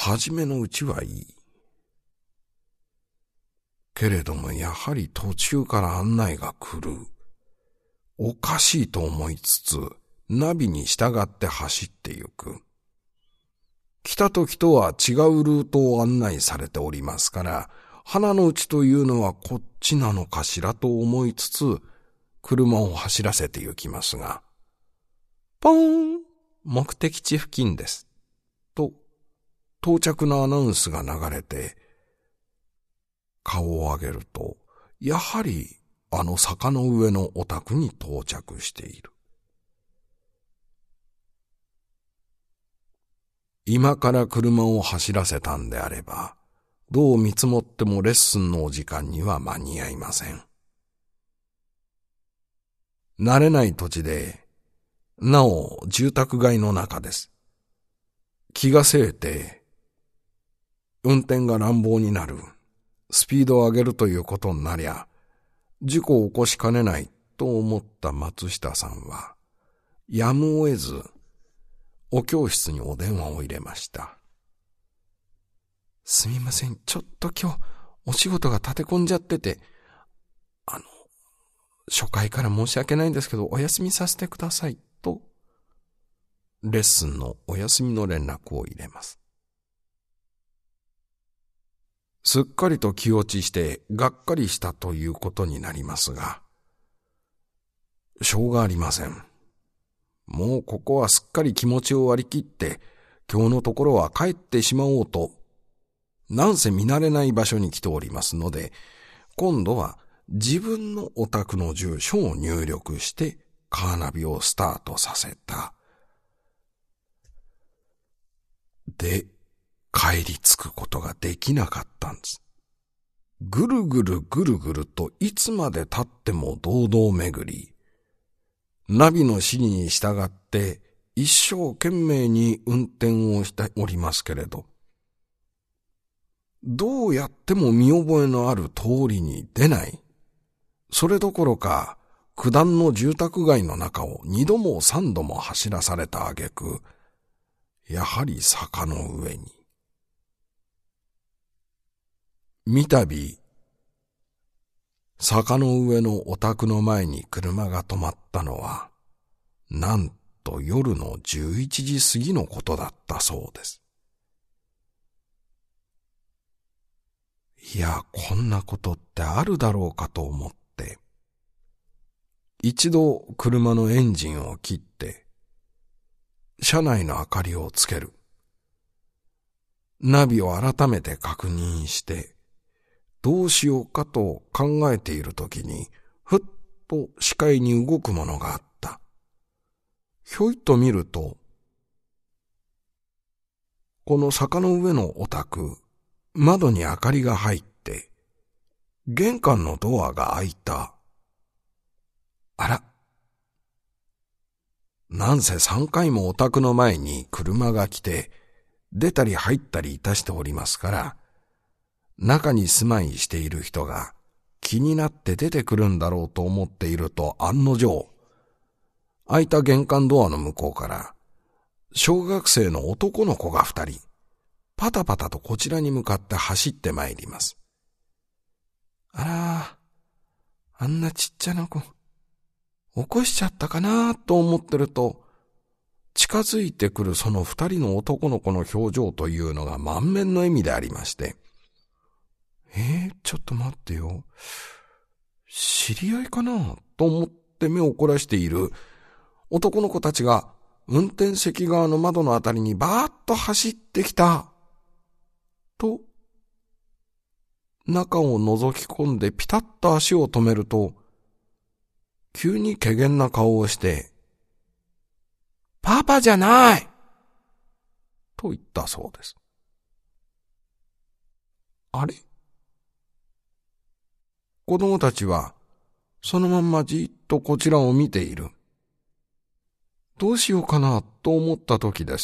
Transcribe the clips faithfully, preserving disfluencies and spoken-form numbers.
初めのうちはいい。けれどもやはり途中から案内が来る。おかしいと思いつつ、ナビに従って走ってゆく。来た時とは違うルートを案内されておりますから、鼻の内というのはこっちなのかしらと思いつつ、車を走らせて行きますが、ポーン、目的地付近です。と、到着のアナウンスが流れて、顔を上げると、やはりあの坂の上のお宅に到着している。今から車を走らせたんであれば、どう見積もってもレッスンのお時間には間に合いません。慣れない土地で、なお住宅街の中です。気がせいて、運転が乱暴になる、スピードを上げるということになりゃ、事故を起こしかねないと思った松下さんは、やむを得ず、お教室にお電話を入れました。すみません、ちょっと今日お仕事が立て込んじゃってて、あの、初回から申し訳ないんですけどお休みさせてくださいと、レッスンのお休みの連絡を入れます。すっかりと気落ちしてがっかりしたということになりますが、しょうがありません。もうここはすっかり気持ちを割り切って、今日のところは帰ってしまおうと、なんせ見慣れない場所に来ておりますので、今度は自分のお宅の住所を入力してカーナビをスタートさせた。で、帰り着くことができなかったんです。ぐるぐるぐるぐるといつまで経っても堂々巡り、ナビの指示に従って一生懸命に運転をしておりますけれど、どうやっても見覚えのある通りに出ない。それどころか、九段の住宅街の中を二度も三度も走らされた挙句、やはり坂の上に。みたび、坂の上のお宅の前に車が止まったのは、なんと夜のじゅういちじ過ぎのことだったそうです。いや、こんなことってあるだろうかと思って、一度車のエンジンを切って、車内の明かりをつける。ナビを改めて確認して、どうしようかと考えているときに、ふっと視界に動くものがあった。ひょいと見ると、この坂の上のお宅、窓に明かりが入って、玄関のドアが開いた。あら。なんせ三回もお宅の前に車が来て、出たり入ったりいたしておりますから、中に住まいしている人が気になって出てくるんだろうと思っていると案の定、開いた玄関ドアの向こうから、小学生の男の子が二人、パタパタとこちらに向かって走ってまいります。あら、あんなちっちゃな子、起こしちゃったかなと思ってると、近づいてくるその二人の男の子の表情というのが満面の笑みでありまして、えー、ちょっと待ってよ。知り合いかなと思って目を凝らしている男の子たちが運転席側の窓のあたりにバーッと走ってきた。と、中を覗き込んでピタッと足を止めると、急に怪訝な顔をして、パパじゃないと言ったそうです。あれ？子供たちはそのまんまじっとこちらを見ている。どうしようかなと思った時です。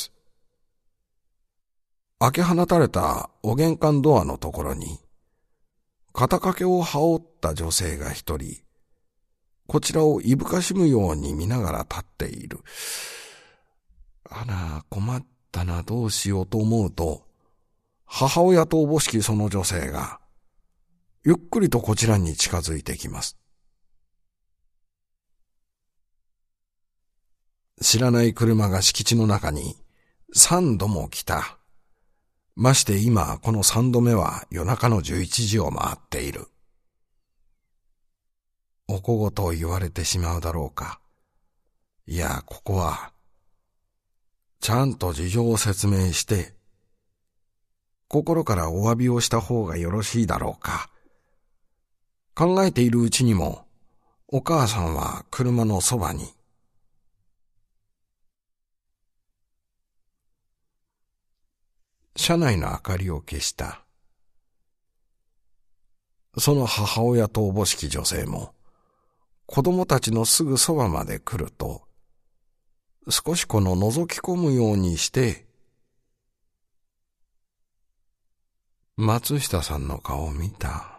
開け放たれたお玄関ドアのところに、肩掛けを羽織った女性が一人、こちらをいぶかしむように見ながら立っている。あら、困ったな、どうしようと思うと、 母親とおぼしきその女性が、ゆっくりとこちらに近づいてきます。知らない車が敷地の中に三度も来た。まして今この三度目は夜中の十一時を回っている。お小言を言われてしまうだろうか。いや、ここは、ちゃんと事情を説明して、心からお詫びをした方がよろしいだろうか。考えているうちにも、お母さんは車のそばに。車内の明かりを消した。その母親とおぼしき女性も、子供たちのすぐそばまで来ると、少しこの覗き込むようにして、松下さんの顔を見た。